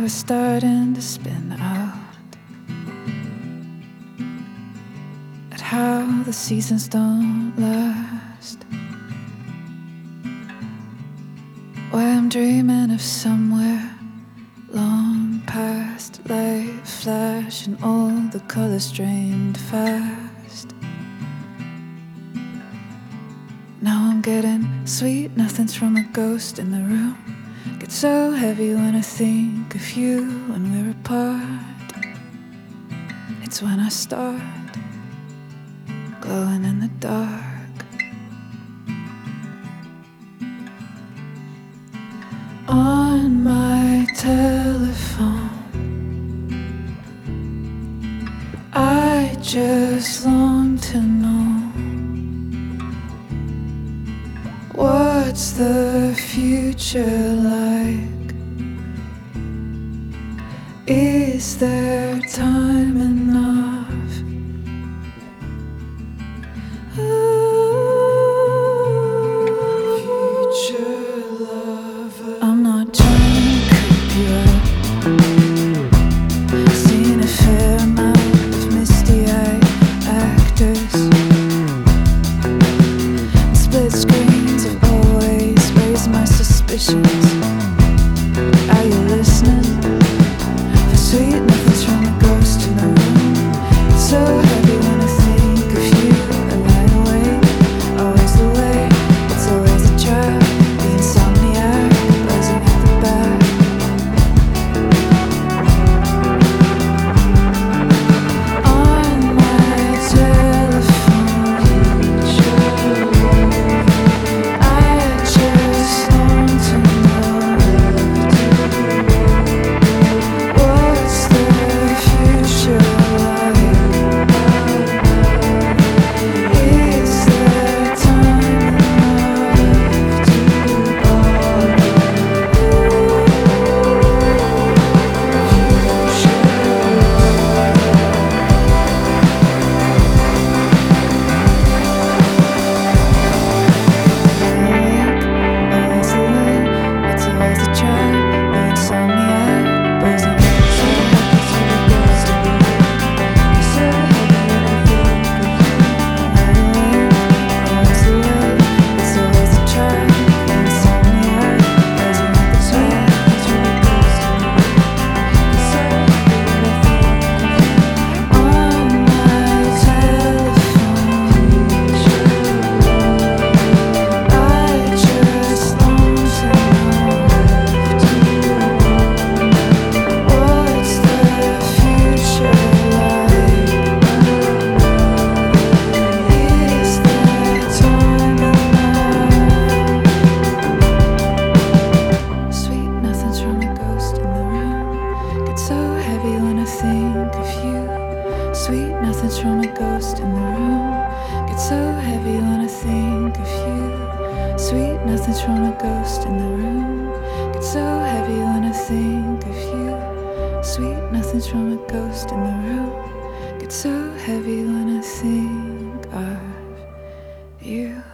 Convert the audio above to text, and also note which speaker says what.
Speaker 1: was starting to spin out at how the seasons don't last. Why I'm dreaming of somewhere long past, light flash and all the colors drained fast. Now I'm getting sweet, nothing's from a ghost in the room. Get so heavy when I think of you when we're apart. It's when I start glowing in the dark. On my telephone, I just long to know, what's the future like? Is there time enough? Future lover, I'm not trying to creep you out. Seen a fair amount of misty-eyed actors, split screens have always raised my suspicions. Are you listening? For sweet, nothing's from a ghost in the room. It's so heavy when I think of you. I lie awake, always the way. It's always a trap, the insomniac buzzing at the back. On my telephone, I just long to know, what's the future like? Is there time enough to it's always a trap, the insomniac buzzing at the so heavy when I think of you. Always the way, it's always a trap, the insomniac buzzing at the on my telephone, I just long to know, what's the future like? Is there time enough? Sweet, nothing's from a ghost in the room. Get so heavy when I think of you. Sweet, nothing's from a ghost in the room. Get so heavy when I think of you. Sweet, nothing's from a ghost in the room. Get so heavy when I think of you. Sweet, nothing's from a ghost in the room. Get so heavy when I think of you.